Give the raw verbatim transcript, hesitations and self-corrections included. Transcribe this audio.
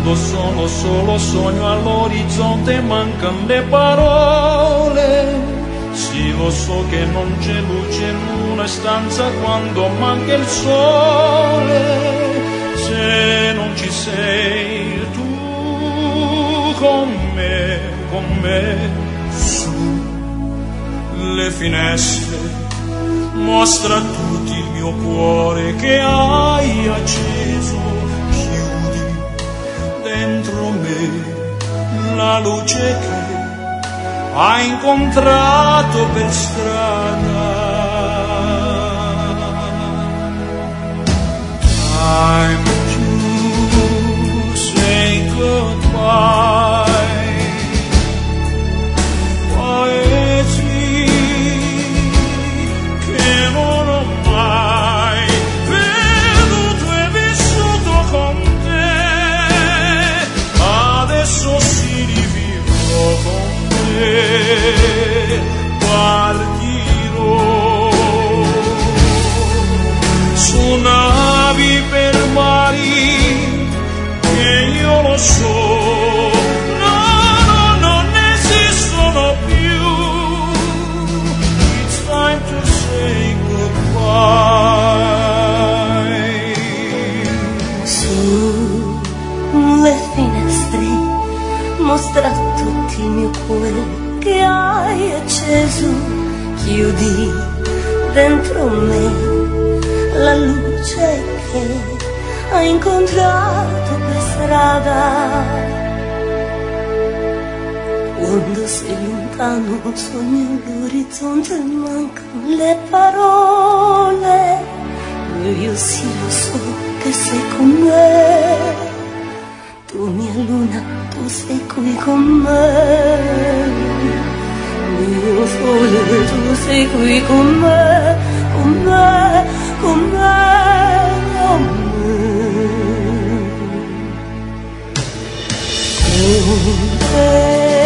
quando sono solo sogno all'orizzonte mancano le parole. Sì, lo so che non c'è luce in una stanza quando manca il sole. Se non ci sei tu con me, con me, su le finestre, mostra a tutti il mio cuore che hai acceso. Chiudi dentro me la luce che hai incontrato per strada. Time to say goodbye. Poeti che non ho mai veduto e vissuto con te, adesso si rivivrò con te, partirò su navi per mari che io lo so, no, no, non esistono più. It's time to say goodbye. Sulle finestre mostra a tutti il mio cuore che hai acceso. Chiudi dentro me la luce che hai incontrato per strada. Quando sei lontano sogno l'orizzonte e mancano le parole. Io sì lo so che sei con me, tu mia luna, tu sei qui con me. Mio sole, tu sei qui con me, con me, con me, con me. Con te.